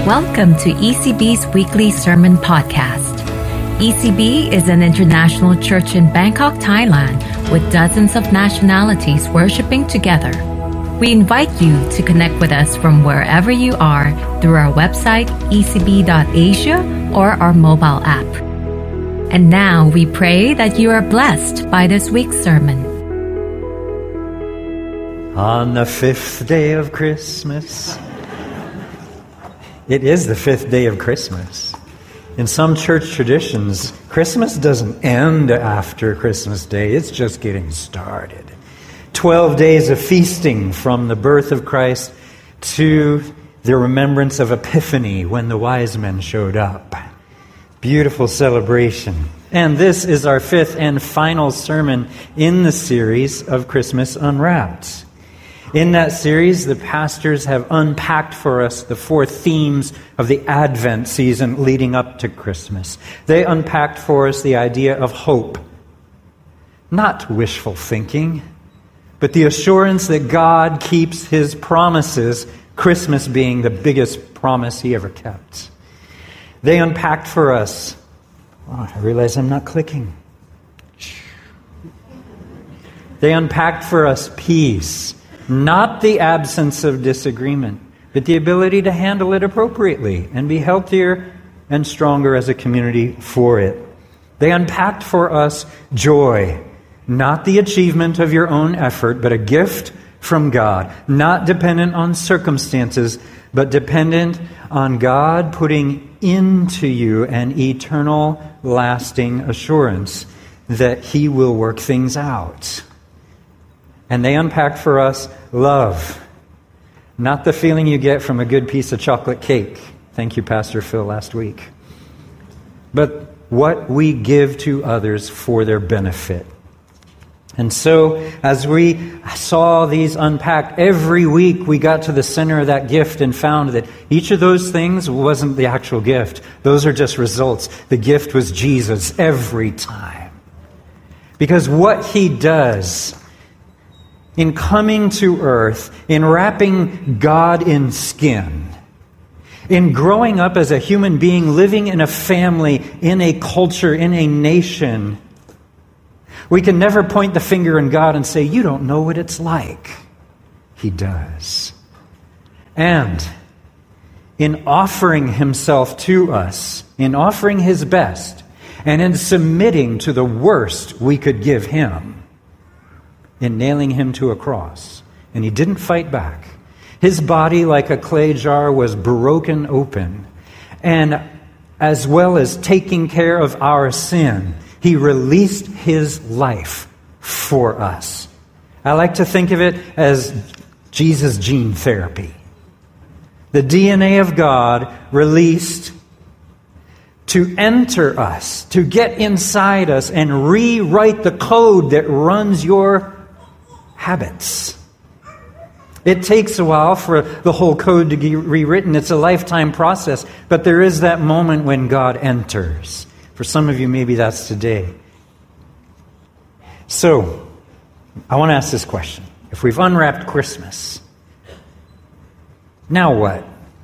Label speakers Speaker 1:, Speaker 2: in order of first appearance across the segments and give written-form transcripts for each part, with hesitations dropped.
Speaker 1: Welcome to ECB's weekly sermon podcast. ECB is an international church in Bangkok, Thailand, with dozens of nationalities worshiping together. We invite you to connect with us from wherever you are through our website, ecb.asia, or our mobile app. And now we pray that you are blessed by this week's sermon.
Speaker 2: On the fifth day of Christmas. It is the fifth day of Christmas. In some church traditions, Christmas doesn't end after Christmas Day. It's just getting started. 12 days of feasting from the birth of Christ to the remembrance of Epiphany when the wise men showed up. Beautiful celebration. And this is our fifth and final sermon in the series of Christmas Unwrapped. In that series, the pastors have unpacked for us the four themes of the Advent season leading up to Christmas. They unpacked for us the idea of hope, not wishful thinking, but the assurance that God keeps His promises, Christmas being the biggest promise He ever kept. They unpacked for us, I realize I'm not clicking. They unpacked for us peace. Not the absence of disagreement, but the ability to handle it appropriately and be healthier and stronger as a community for it. They unpacked for us joy, not the achievement of your own effort, but a gift from God, not dependent on circumstances, but dependent on God putting into you an eternal, lasting assurance that He will work things out. And they unpacked for us love, not the feeling you get from a good piece of chocolate cake. Thank you, Pastor Phil, last week. But what we give to others for their benefit. And so, as we saw these unpacked, every week we got to the center of that gift and found that each of those things wasn't the actual gift. Those are just results. The gift was Jesus every time. Because what He does in coming to earth, in wrapping God in skin, in growing up as a human being, living in a family, in a culture, in a nation, we can never point the finger at God and say, you don't know what it's like. He does. And in offering Himself to us, in offering His best, and in submitting to the worst we could give Him, in nailing Him to a cross. And He didn't fight back. His body, like a clay jar, was broken open. And as well as taking care of our sin, He released His life for us. I like to think of it as Jesus gene therapy. The DNA of God released to enter us, to get inside us and rewrite the code that runs your habits. It takes a while for the whole code to be rewritten. It's a lifetime process. But there is that moment when God enters. For some of you, maybe that's today. So, I want to ask this question. If we've unwrapped Christmas, now what?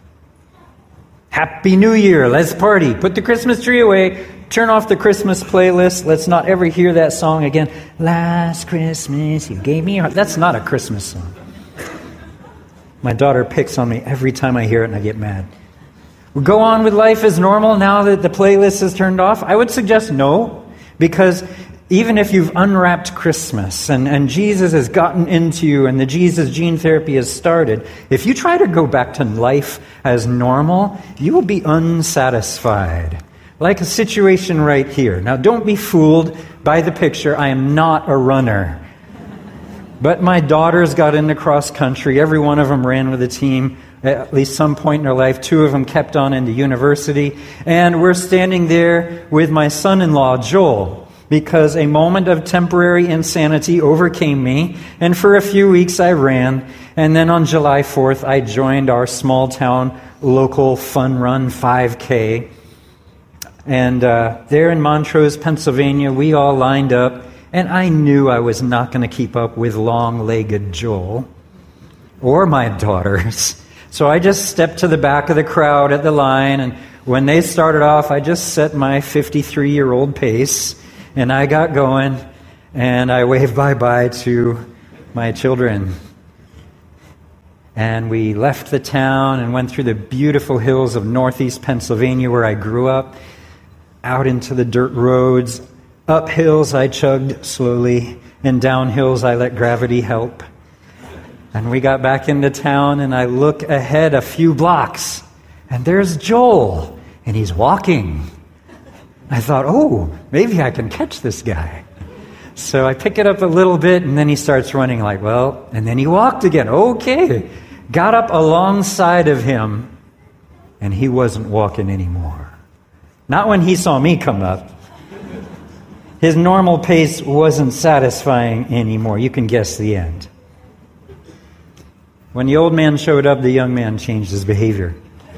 Speaker 2: Happy New Year. Let's party. Put the Christmas tree away. Turn off the Christmas playlist. Let's not ever hear that song again. Last Christmas, you gave me your heart. That's not a Christmas song. My daughter picks on me every time I hear it and I get mad. We'll go on with life as normal now that the playlist is turned off. I would suggest no, because even if you've unwrapped Christmas and Jesus has gotten into you and the Jesus gene therapy has started, if you try to go back to life as normal, you will be unsatisfied. Like a situation right here. Now, don't be fooled by the picture. I am not a runner. But my daughters got into cross country. Every one of them ran with a team at least some point in their life. Two of them kept on into university. And we're standing there with my son-in-law, Joel, because a moment of temporary insanity overcame me. And for a few weeks I ran. And then on July 4th, I joined our small town local fun run 5K. And there in Montrose, Pennsylvania, we all lined up. And I knew I was not going to keep up with long-legged Joel or my daughters. So I just stepped to the back of the crowd at the line, and when they started off, I just set my 53-year-old pace, and I got going, and I waved bye-bye to my children. And we left the town and went through the beautiful hills of northeast Pennsylvania where I grew up, out into the dirt roads. Up hills I chugged slowly, and down hills I let gravity help. And we got back into town, and I look ahead a few blocks, and there's Joel, and he's walking. I thought, oh, maybe I can catch this guy. So I pick it up a little bit, and then he starts running and then he walked again. Okay. Got up alongside of him, and he wasn't walking anymore. Not when he saw me come up. His normal pace wasn't satisfying anymore. You can guess the end. When the old man showed up, the young man changed his behavior.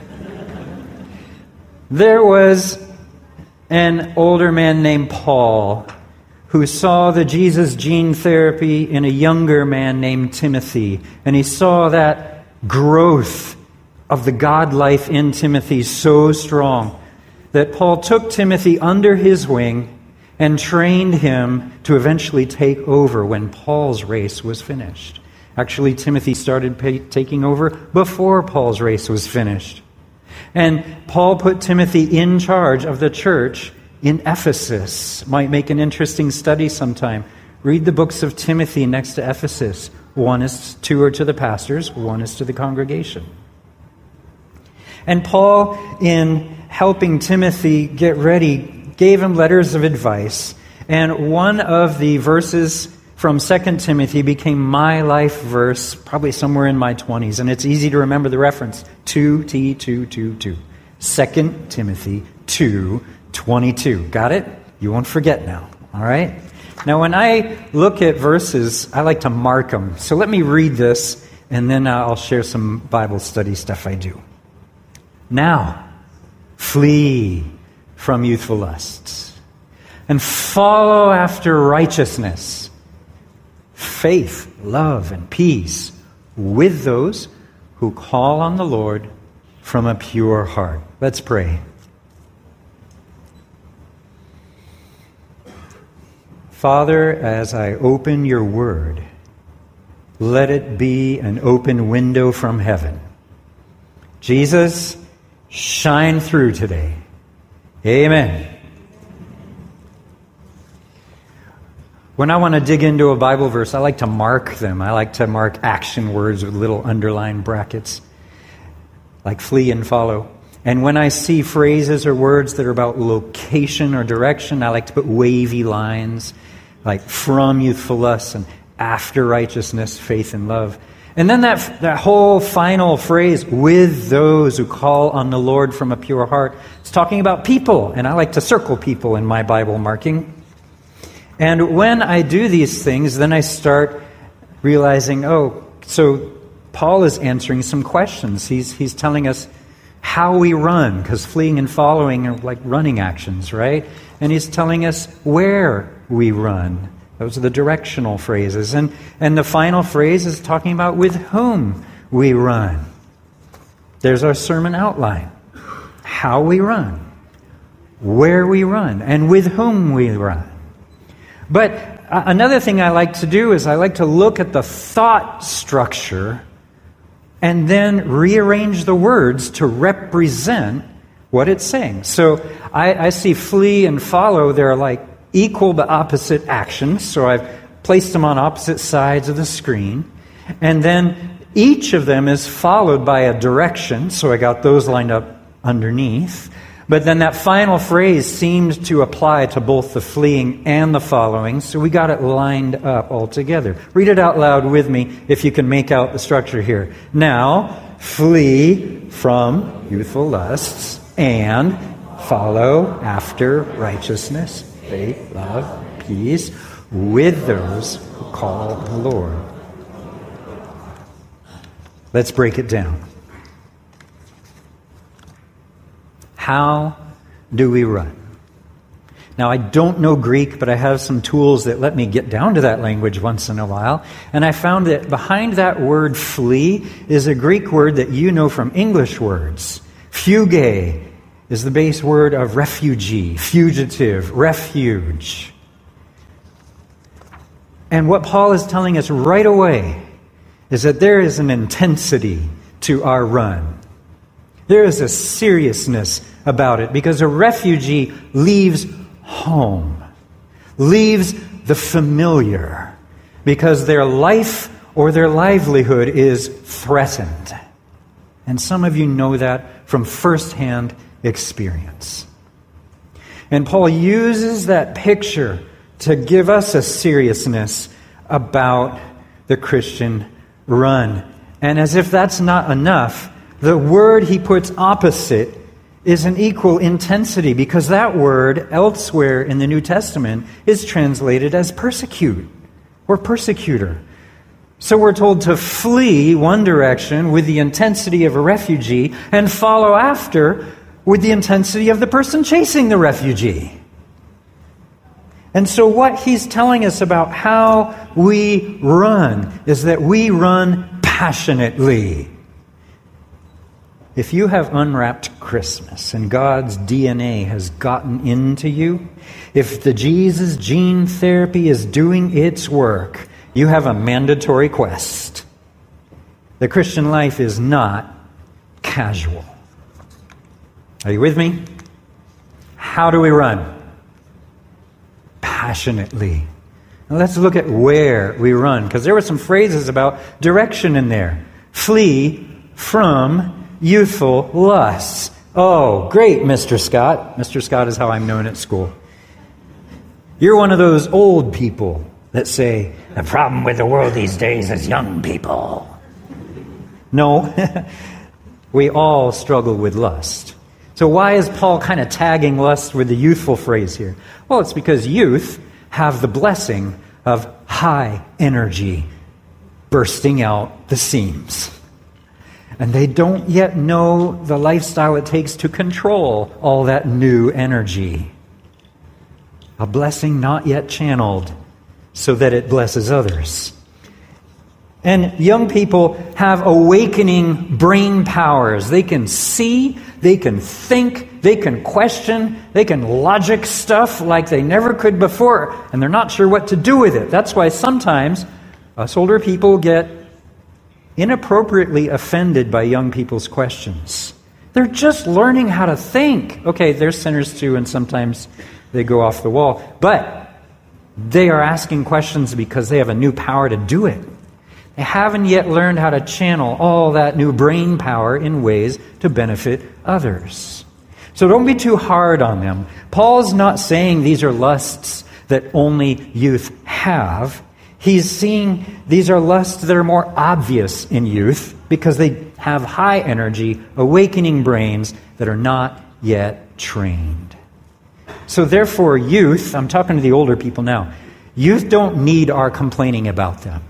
Speaker 2: There was an older man named Paul who saw the Jesus gene therapy in a younger man named Timothy. And he saw that growth of the God life in Timothy so strong that Paul took Timothy under his wing and trained him to eventually take over when Paul's race was finished. Actually, Timothy started taking over before Paul's race was finished. And Paul put Timothy in charge of the church in Ephesus. Might make an interesting study sometime. Read the books of Timothy next to Ephesus. Two are to the pastors, one is to the congregation. And Paul, in helping Timothy get ready, gave him letters of advice. And one of the verses from 2 Timothy became my life verse, probably somewhere in my 20s. And it's easy to remember the reference. 2T222. 2 Timothy 2:22. Got it? You won't forget now. All right? Now, when I look at verses, I like to mark them. So let me read this, and then I'll share some Bible study stuff I do. Now, flee from youthful lusts, and follow after righteousness, faith, love, and peace with those who call on the Lord from a pure heart. Let's pray. Father, as I open your word, let it be an open window from heaven. Jesus, shine through today. Amen. When I want to dig into a Bible verse, I like to mark them. I like to mark action words with little underlined brackets, like flee and follow. And when I see phrases or words that are about location or direction, I like to put wavy lines, like from youthful lusts and after righteousness, faith, and love. And then that whole final phrase, with those who call on the Lord from a pure heart, it's talking about people. And I like to circle people in my Bible marking. And when I do these things, then I start realizing, so Paul is answering some questions. He's telling us how we run, because fleeing and following are like running actions, right? And he's telling us where we run. Those are the directional phrases. And the final phrase is talking about with whom we run. There's our sermon outline. How we run, where we run, and with whom we run. But another thing I like to do is I like to look at the thought structure and then rearrange the words to represent what it's saying. So I see flee and follow, they're like equal but opposite actions. So I've placed them on opposite sides of the screen. And then each of them is followed by a direction. So I got those lined up underneath. But then that final phrase seemed to apply to both the fleeing and the following, so we got it lined up all together. Read it out loud with me if you can make out the structure here. Now, flee from youthful lusts and follow after righteousness, faith, love, peace, with those who call the Lord. Let's break it down. How do we run? Now, I don't know Greek, but I have some tools that let me get down to that language once in a while. And I found that behind that word flee is a Greek word that you know from English words. Fuge is the base word of refugee, fugitive, refuge. And what Paul is telling us right away is that there is an intensity to our run. There is a seriousness about it because a refugee leaves home, leaves the familiar, because their life or their livelihood is threatened. And some of you know that from firsthand experience. And Paul uses that picture to give us a seriousness about the Christian run. And as if that's not enough, the word he puts opposite is an equal intensity, because that word elsewhere in the New Testament is translated as persecute or persecutor. So we're told to flee one direction with the intensity of a refugee and follow after with the intensity of the person chasing the refugee. And so what he's telling us about how we run is that we run passionately. If you have unwrapped Christmas and God's DNA has gotten into you, if the Jesus gene therapy is doing its work, you have a mandatory quest. The Christian life is not casual. Are you with me? How do we run? Passionately. Now let's look at where we run, because there were some phrases about direction in there. Flee from youthful lusts. Oh, great, Mr. Scott. Mr. Scott is how I'm known at school. You're one of those old people that say, the problem with the world these days is young people. No, we all struggle with lust. So why is Paul kind of tagging lust with the youthful phrase here? Well, it's because youth have the blessing of high energy bursting out the seams. And they don't yet know the lifestyle it takes to control all that new energy. A blessing not yet channeled so that it blesses others. And young people have awakening brain powers. They can see, they can think, they can question, they can logic stuff like they never could before, and they're not sure what to do with it. That's why sometimes us older people get inappropriately offended by young people's questions. They're just learning how to think. Okay, they're sinners too, and sometimes they go off the wall. But they are asking questions because they have a new power to do it. They haven't yet learned how to channel all that new brain power in ways to benefit others. So don't be too hard on them. Paul's not saying these are lusts that only youth have. He's seeing these are lusts that are more obvious in youth because they have high energy, awakening brains that are not yet trained. So therefore, youth, I'm talking to the older people now, youth don't need our complaining about them.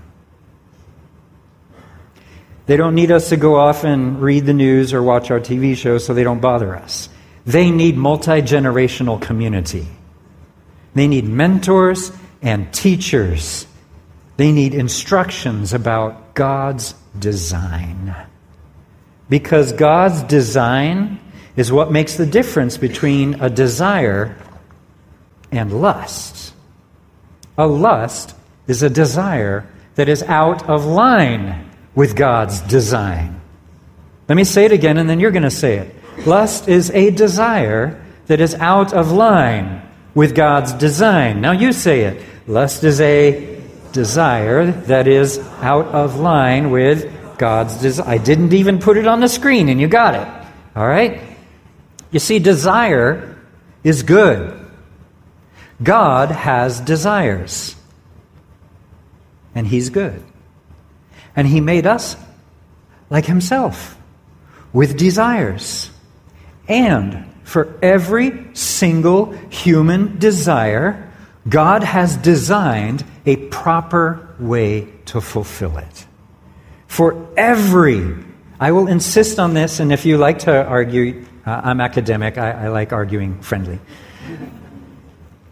Speaker 2: They don't need us to go off and read the news or watch our TV shows so they don't bother us. They need multi-generational community. They need mentors and teachers. They need instructions about God's design. Because God's design is what makes the difference between a desire and lust. A lust is a desire that is out of line with God's design. Let me say it again, and then you're going to say it. Lust is a desire that is out of line with God's design. Now you say it. Lust is a desire that is out of line with God's design. I didn't even put it on the screen, and you got it. All right? You see, desire is good. God has desires. And He's good. And He made us like Himself, with desires. And for every single human desire, God has designed a proper way to fulfill it. For every, I will insist on this, and if you like to argue, I'm academic, I like arguing friendly.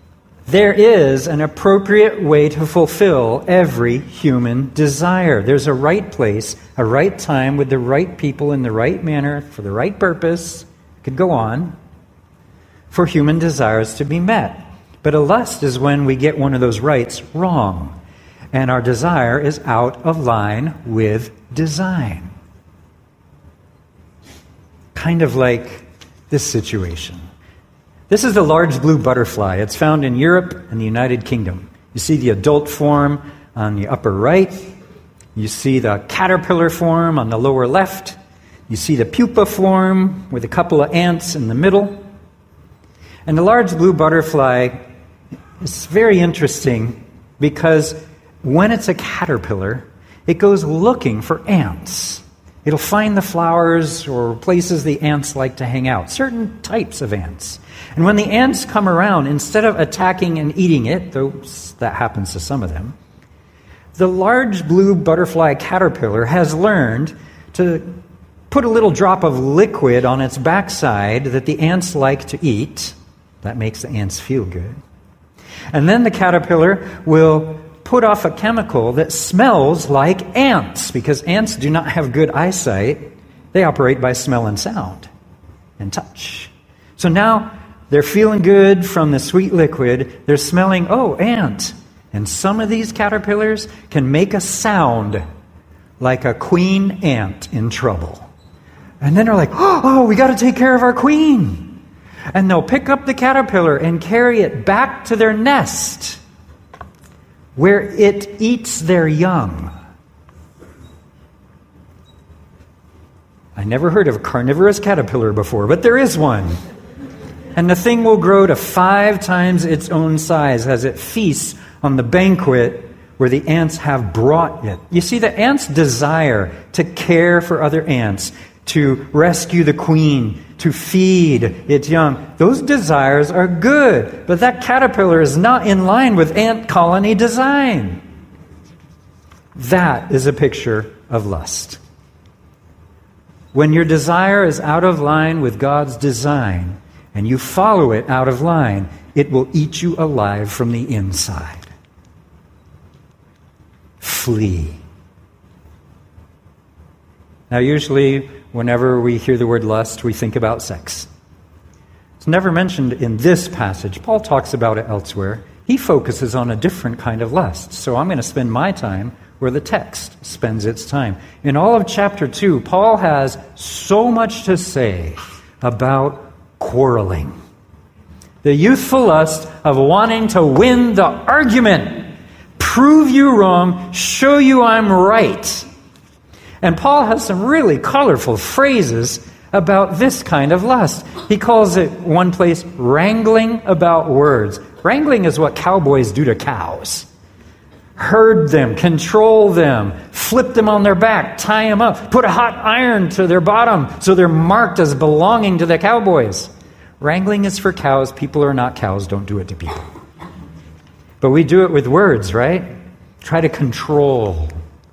Speaker 2: There is an appropriate way to fulfill every human desire. There's a right place, a right time, with the right people in the right manner, for the right purpose. Could go on. For human desires to be met. But a lust is when we get one of those rights wrong, and our desire is out of line with design. Kind of like this situation. This is the large blue butterfly. It's found in Europe and the United Kingdom. You see the adult form on the upper right. You see the caterpillar form on the lower left. You see the pupa form with a couple of ants in the middle. And the large blue butterfly is very interesting because when it's a caterpillar, it goes looking for ants. It'll find the flowers or places the ants like to hang out, certain types of ants. And when the ants come around, instead of attacking and eating it, though that happens to some of them, the large blue butterfly caterpillar has learned to put a little drop of liquid on its backside that the ants like to eat. That makes the ants feel good. And then the caterpillar will put off a chemical that smells like ants, because ants do not have good eyesight. They operate by smell and sound and touch. So now they're feeling good from the sweet liquid. They're smelling, oh, ant. And some of these caterpillars can make a sound like a queen ant in trouble. And then they're like, oh, we got to take care of our queen. And they'll pick up the caterpillar and carry it back to their nest, where it eats their young. I never heard of a carnivorous caterpillar before, but there is one. And the thing will grow to 5 times its own size as it feasts on the banquet where the ants have brought it. You see, the ants' desire to care for other ants, to rescue the queen, to feed its young, those desires are good. But that caterpillar is not in line with ant colony design. That is a picture of lust. When your desire is out of line with God's design, and you follow it out of line, it will eat you alive from the inside. Flee. Now, usually, whenever we hear the word lust, we think about sex. It's never mentioned in this passage. Paul talks about it elsewhere. He focuses on a different kind of lust. So I'm going to spend my time where the text spends its time. In all of chapter 2, Paul has so much to say about quarreling. The youthful lust of wanting to win the argument, prove you wrong, show you I'm right. And Paul has some really colorful phrases about this kind of lust. He calls it, one place, wrangling about words. Wrangling is what cowboys do to cows. Herd them, control them, flip them on their back, tie them up, put a hot iron to their bottom so they're marked as belonging to the cowboys. Wrangling is for cows. People are not cows. Don't do it to people. But we do it with words, right? Try to control.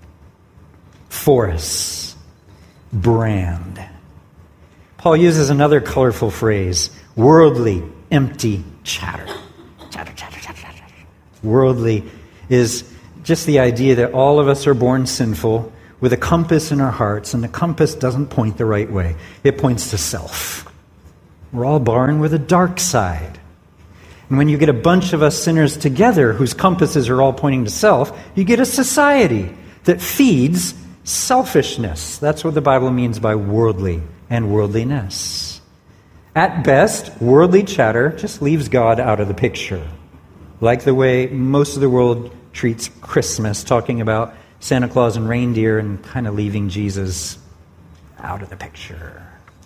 Speaker 2: Force. Brand. Paul uses another colorful phrase, worldly, empty chatter. Chatter, chatter, chatter, chatter. Worldly is just the idea that all of us are born sinful with a compass in our hearts, and the compass doesn't point the right way. It points to self. We're all born with a dark side. And when you get a bunch of us sinners together whose compasses are all pointing to self, you get a society that feeds selfishness. That's what the Bible means by worldly and worldliness. At best, worldly chatter just leaves God out of the picture. Like the way most of the world treats Christmas, talking about Santa Claus and reindeer and kind of leaving Jesus out of the picture.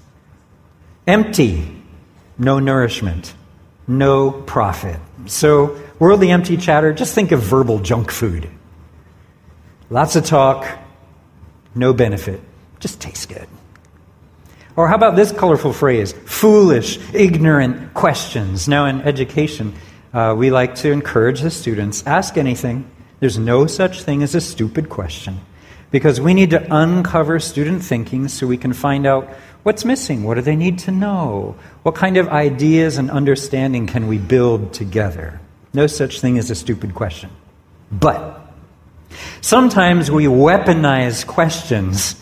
Speaker 2: Empty, no nourishment, no profit. So, worldly empty chatter, just think of verbal junk food. Lots of talk, no benefit, just tastes good. Or how about this colorful phrase, foolish, ignorant questions. Now in education, we like to encourage the students, ask anything. There's no such thing as a stupid question. Because we need to uncover student thinking so we can find out what's missing, what do they need to know, what kind of ideas and understanding can we build together. No such thing as a stupid question. But sometimes we weaponize questions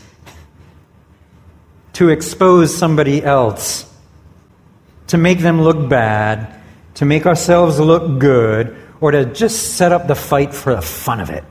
Speaker 2: to expose somebody else, to make them look bad, to make ourselves look good, or to just set up the fight for the fun of it.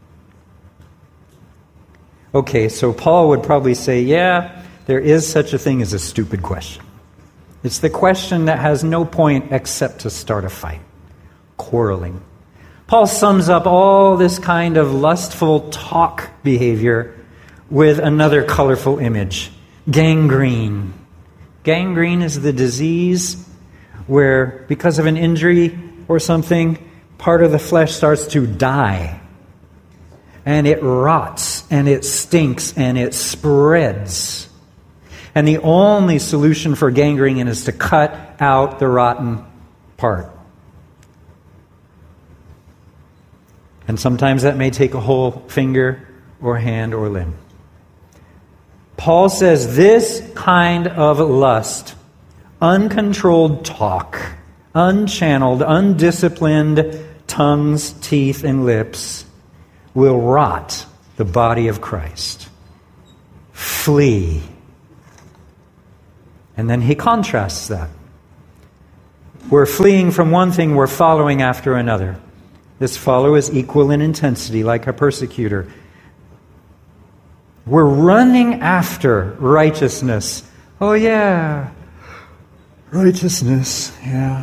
Speaker 2: Okay, so Paul would probably say, yeah, there is such a thing as a stupid question. It's the question that has no point except to start a fight, quarreling. Paul sums up all this kind of lustful talk behavior with another colorful image, gangrene. Gangrene is the disease where, because of an injury or something, part of the flesh starts to die. And it rots, and it stinks, and it spreads. And the only solution for gangrene is to cut out the rotten part. And sometimes that may take a whole finger or hand or limb. Paul says this kind of lust, uncontrolled talk, unchanneled, undisciplined tongues, teeth, and lips, will rot the body of Christ. Flee. And then he contrasts that. We're fleeing from one thing, we're following after another. This follow is equal in intensity, like a persecutor. We're running after righteousness. Oh yeah, righteousness, yeah.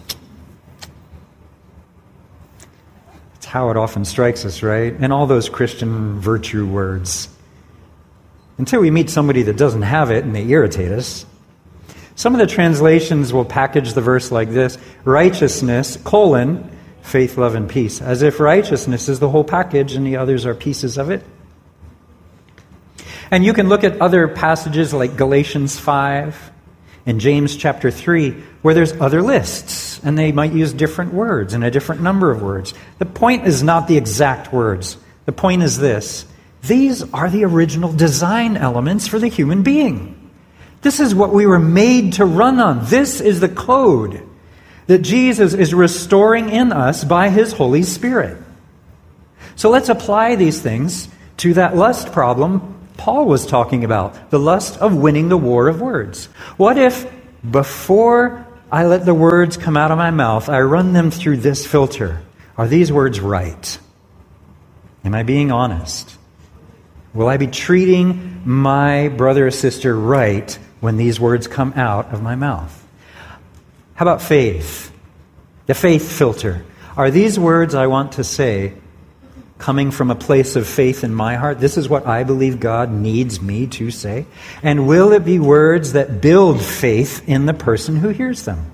Speaker 2: It's how it often strikes us, right? And all those Christian virtue words. Until we meet somebody that doesn't have it and they irritate us. Some of the translations will package the verse like this: righteousness, faith, love, and peace. As if righteousness is the whole package and the others are pieces of it. And you can look at other passages like Galatians 5 and James chapter 3, where there's other lists, and they might use different words and a different number of words. The point is not the exact words. The point is this: these are the original design elements for the human being. This is what we were made to run on. This is the code that Jesus is restoring in us by His Holy Spirit. So let's apply these things to that lust problem Paul was talking about, the lust of winning the war of words. What if before I let the words come out of my mouth, I run them through this filter? Are these words right? Am I being honest? Will I be treating my brother or sister right when these words come out of my mouth? How about faith? The faith filter. Are these words I want to say coming from a place of faith in my heart? This is what I believe God needs me to say. And will it be words that build faith in the person who hears them?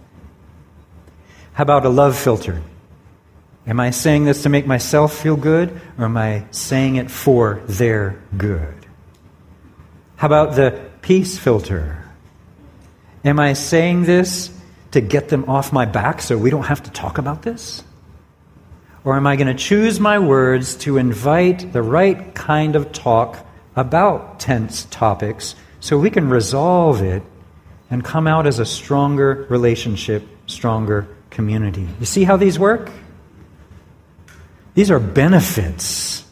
Speaker 2: How about a love filter? Am I saying this to make myself feel good, or am I saying it for their good? How about the peace filter? Am I saying this to get them off my back so we don't have to talk about this? Or am I going to choose my words to invite the right kind of talk about tense topics so we can resolve it and come out as a stronger relationship, stronger community? You see how these work? These are benefits.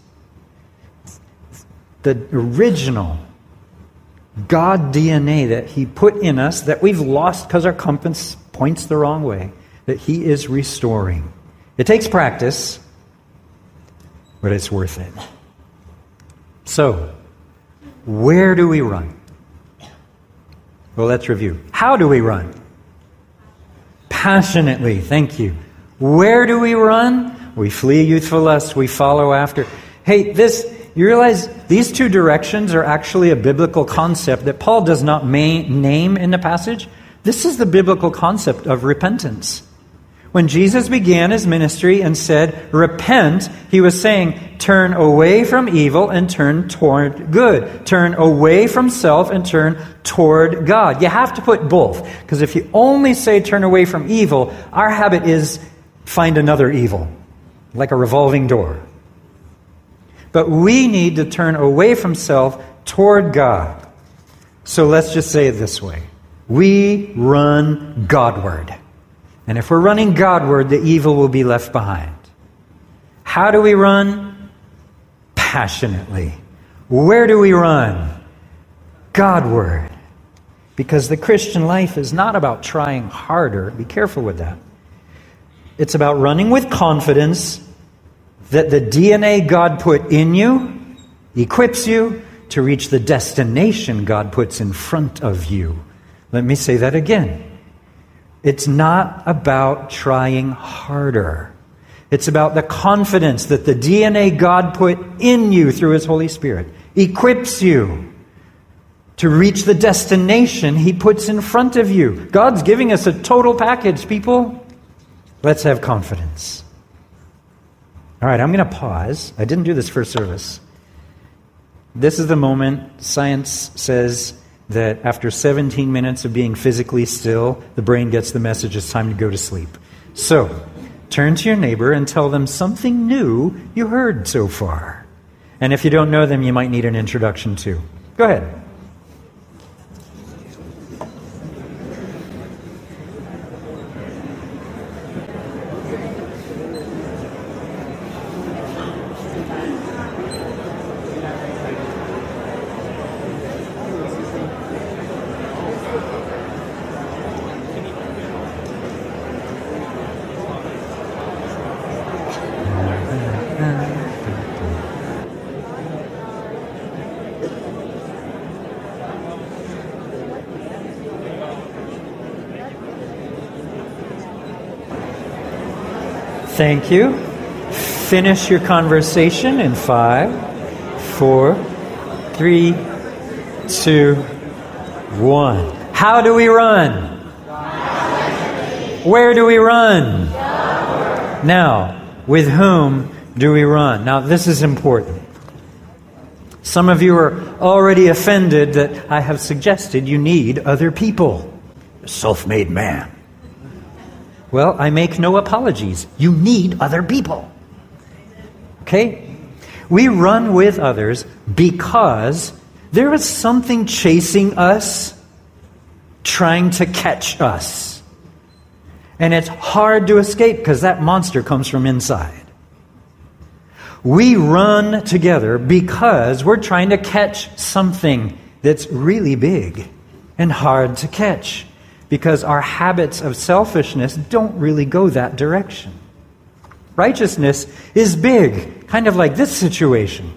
Speaker 2: The original God DNA that He put in us that we've lost because our compass points the wrong way, that He is restoring. It takes practice, but it's worth it. So, where do we run? Well, let's review. How do we run? Passionately, thank you. Where do we run? We flee youthful lust, we follow after. Hey, you realize these two directions are actually a biblical concept that Paul does not name in the passage? This is the biblical concept of repentance. When Jesus began His ministry and said, repent, He was saying, turn away from evil and turn toward good. Turn away from self and turn toward God. You have to put both. Because if you only say turn away from evil, our habit is find another evil, like a revolving door. But we need to turn away from self toward God. So let's just say it this way. We run Godward. And if we're running Godward, the evil will be left behind. How do we run? Passionately. Where do we run? Godward. Because the Christian life is not about trying harder. Be careful with that. It's about running with confidence that the DNA God put in you equips you to reach the destination God puts in front of you. Let me say that again. It's not about trying harder. It's about the confidence that the DNA God put in you through His Holy Spirit equips you to reach the destination He puts in front of you. God's giving us a total package, people. Let's have confidence. All right, I'm going to pause. I didn't do this first service. This is the moment science says that after 17 minutes of being physically still, the brain gets the message it's time to go to sleep. So, turn to your neighbor and tell them something new you heard so far. And if you don't know them, you might need an introduction too. Go ahead. Thank you. Finish your conversation in 5, 4, 3, 2, 1. How do we run? Where do we run? Now, with whom do we run? Now, this is important. Some of you are already offended that I have suggested you need other people. A self-made man. Well, I make no apologies. You need other people. Okay? We run with others because there is something chasing us, trying to catch us. And it's hard to escape because that monster comes from inside. We run together because we're trying to catch something that's really big and hard to catch. Because our habits of selfishness don't really go that direction. Righteousness is big, kind of like this situation.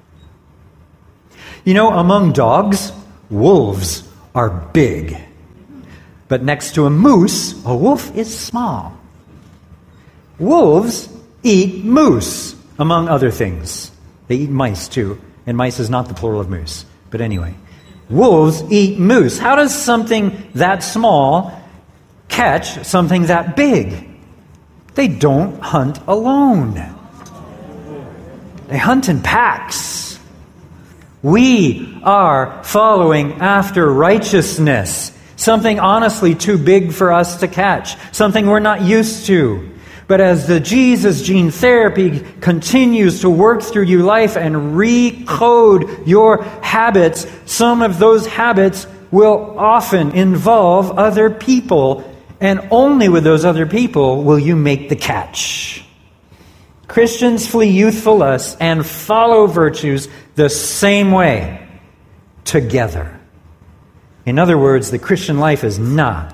Speaker 2: You know, among dogs, wolves are big. But next to a moose, a wolf is small. Wolves eat moose, among other things. They eat mice too, and mice is not the plural of moose. But anyway. Wolves eat moose. How does something that small catch something that big? They don't hunt alone. They hunt in packs. We are following after righteousness. Something honestly too big for us to catch. Something we're not used to. But as the Jesus gene therapy continues to work through your life and recode your habits, some of those habits will often involve other people, and only with those other people will you make the catch. Christians flee youthful lusts and follow virtues the same way, together. In other words, the Christian life is not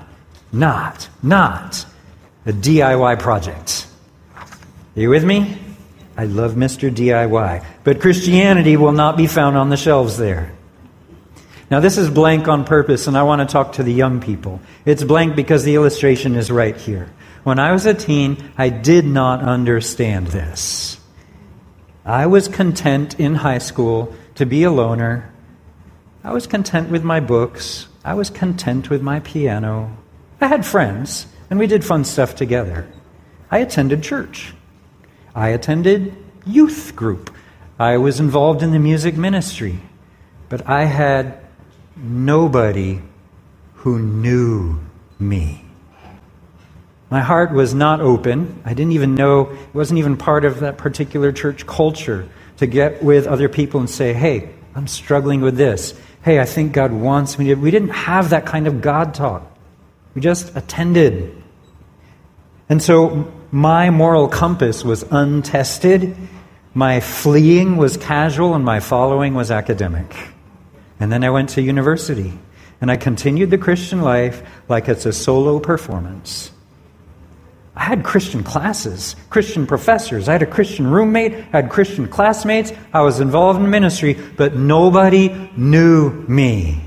Speaker 2: a DIY project. Are you with me? I love Mr. DIY. But Christianity will not be found on the shelves there. Now this is blank on purpose, and I want to talk to the young people. It's blank because the illustration is right here. When I was a teen, I did not understand this. I was content in high school to be a loner. I was content with my books. I was content with my piano. I had friends. And we did fun stuff together. I attended church. I attended youth group. I was involved in the music ministry. But I had nobody who knew me. My heart was not open. I didn't even know, it wasn't even part of that particular church culture to get with other people and say, hey, I'm struggling with this. Hey, I think God wants me to. We didn't have that kind of God talk. We just attended. And so my moral compass was untested, my fleeing was casual, and my following was academic. And then I went to university, and I continued the Christian life like it's a solo performance. I had Christian classes, Christian professors, I had a Christian roommate, I had Christian classmates, I was involved in ministry, but nobody knew me.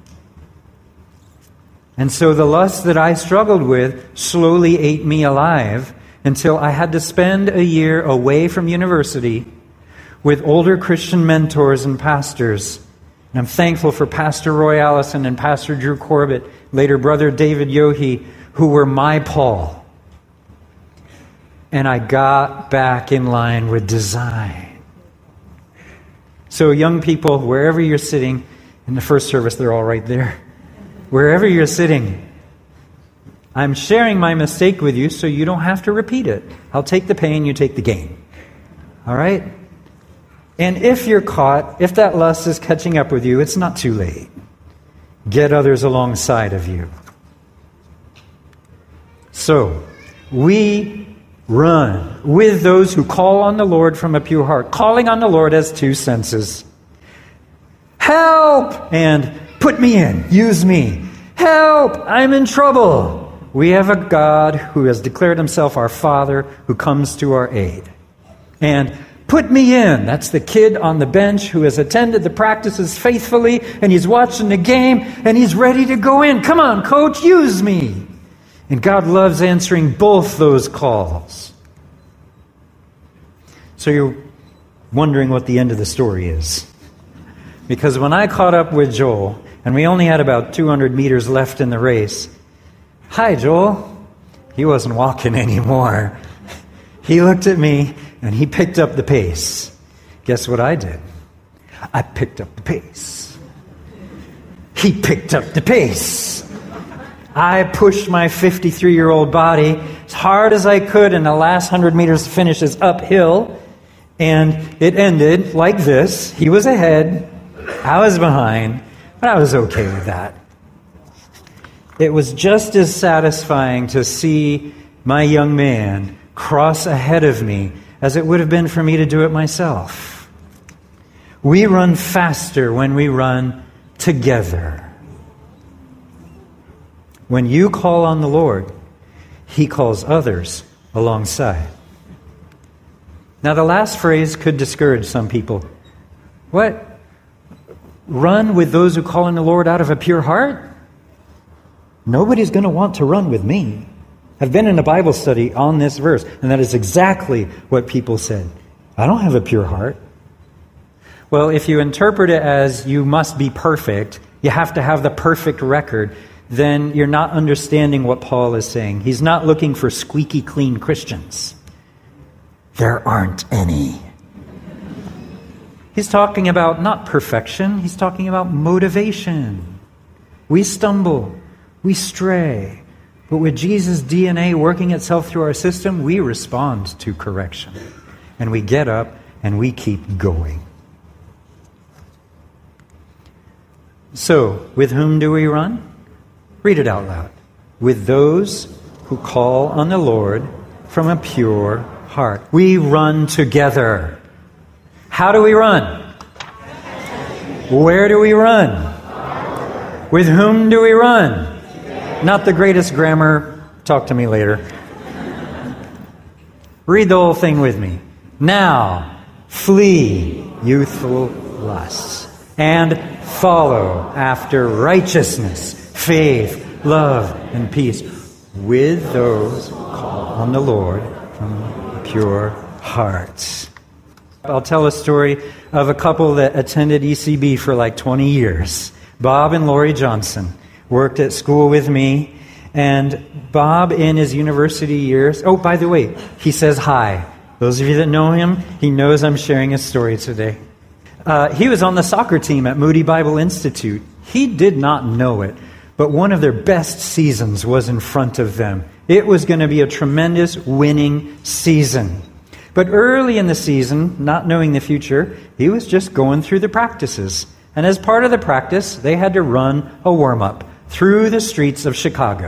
Speaker 2: And so the lust that I struggled with slowly ate me alive until I had to spend a year away from university with older Christian mentors and pastors. And I'm thankful for Pastor Roy Allison and Pastor Drew Corbett, later Brother David Yohe, who were my Paul. And I got back in line with design. So young people, wherever you're sitting, in the first service, they're all right there. Wherever you're sitting, I'm sharing my mistake with you so you don't have to repeat it. I'll take the pain, you take the gain. All right? And if you're caught, if that lust is catching up with you, it's not too late. Get others alongside of you. So, we run with those who call on the Lord from a pure heart. Calling on the Lord has two senses. Help! And put me in. Use me. Help! I'm in trouble. We have a God who has declared himself our Father, who comes to our aid. And put me in. That's the kid on the bench who has attended the practices faithfully, and he's watching the game, and he's ready to go in. Come on, coach, use me. And God loves answering both those calls. So you're wondering what the end of the story is. Because when I caught up with Joel, and we only had about 200 meters left in the race, hi, Joel. He wasn't walking anymore. He looked at me, and he picked up the pace. Guess what I did? I picked up the pace. He picked up the pace. I pushed my 53-year-old body as hard as I could, and the last 100 meters to finish is uphill. And it ended like this. He was ahead. I was behind. But I was okay with that. It was just as satisfying to see my young man cross ahead of me as it would have been for me to do it myself. We run faster when we run together. When you call on the Lord, he calls others alongside. Now, the last phrase could discourage some people. What? Run with those who call on the Lord out of a pure heart? Nobody's going to want to run with me. I've been in a Bible study on this verse, and that is exactly what people said. I don't have a pure heart. Well, if you interpret it as you must be perfect, you have to have the perfect record, then you're not understanding what Paul is saying. He's not looking for squeaky clean Christians. There aren't any. He's talking about not perfection, he's talking about motivation. We stumble, we stray, but with Jesus' DNA working itself through our system, we respond to correction. And we get up and we keep going. So, with whom do we run? Read it out loud. With those who call on the Lord from a pure heart. We run together. How do we run? Where do we run? With whom do we run? Not the greatest grammar. Talk to me later. Read the whole thing with me. Now, flee youthful lusts and follow after righteousness, faith, love, and peace with those who call on the Lord from pure hearts. I'll tell a story of a couple that attended ECB for like 20 years. Bob and Lori Johnson worked at school with me, and Bob in his university years... Oh, by the way, he says hi. Those of you that know him, he knows I'm sharing his story today. He was on the soccer team at Moody Bible Institute. He did not know it, but one of their best seasons was in front of them. It was going to be a tremendous winning season. But early in the season, not knowing the future, he was just going through the practices. And as part of the practice, they had to run a warm-up through the streets of Chicago.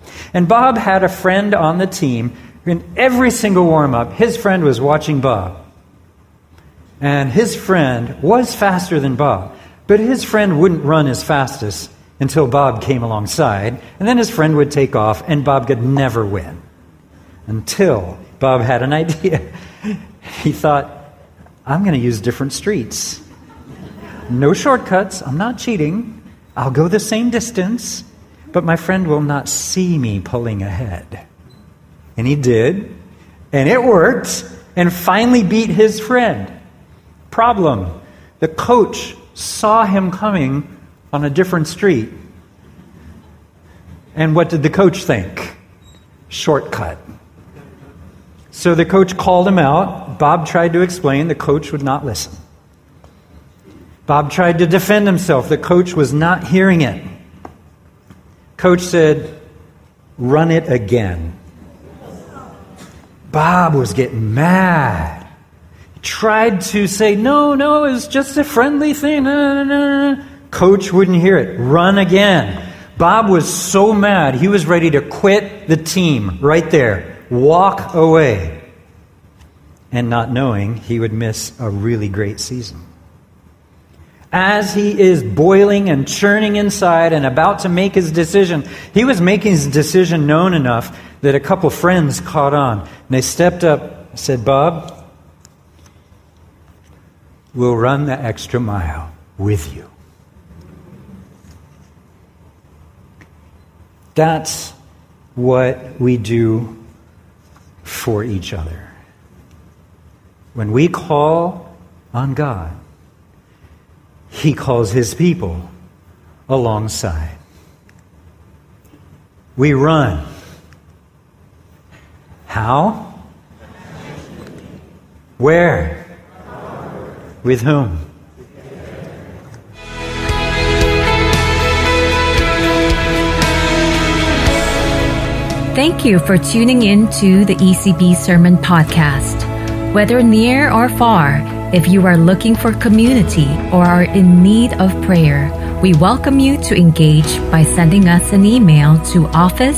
Speaker 2: And Bob had a friend on the team. In every single warm-up, his friend was watching Bob. And his friend was faster than Bob. But his friend wouldn't run as fastest until Bob came alongside. And then his friend would take off, and Bob could never win. Until Bob had an idea. He thought, I'm going to use different streets. No shortcuts. I'm not cheating. I'll go the same distance, but my friend will not see me pulling ahead. And he did, and it worked, and finally beat his friend. Problem, the coach saw him coming on a different street. And what did the coach think? Shortcut. So the coach called him out. Bob tried to explain. The coach would not listen. Bob tried to defend himself. The coach was not hearing it. Coach said, run it again. Bob was getting mad. He tried to say, no, it's just a friendly thing. No. Coach wouldn't hear it. Run again. Bob was so mad, he was ready to quit the team right there. Walk away. And not knowing he would miss a really great season. As he is boiling and churning inside and about to make his decision, he was making his decision known enough that a couple friends caught on. And they stepped up and said, Bob, we'll run the extra mile with you. That's what we do for each other. When we call on God, He calls His people alongside. We run. How? Where? With whom?
Speaker 1: Thank you for tuning in to the ECB Sermon Podcast. Whether near or far, if you are looking for community or are in need of prayer, we welcome you to engage by sending us an email to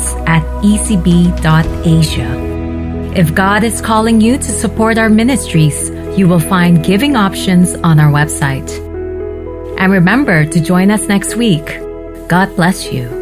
Speaker 1: office@ecb.asia. If God is calling you to support our ministries, you will find giving options on our website. And remember to join us next week. God bless you.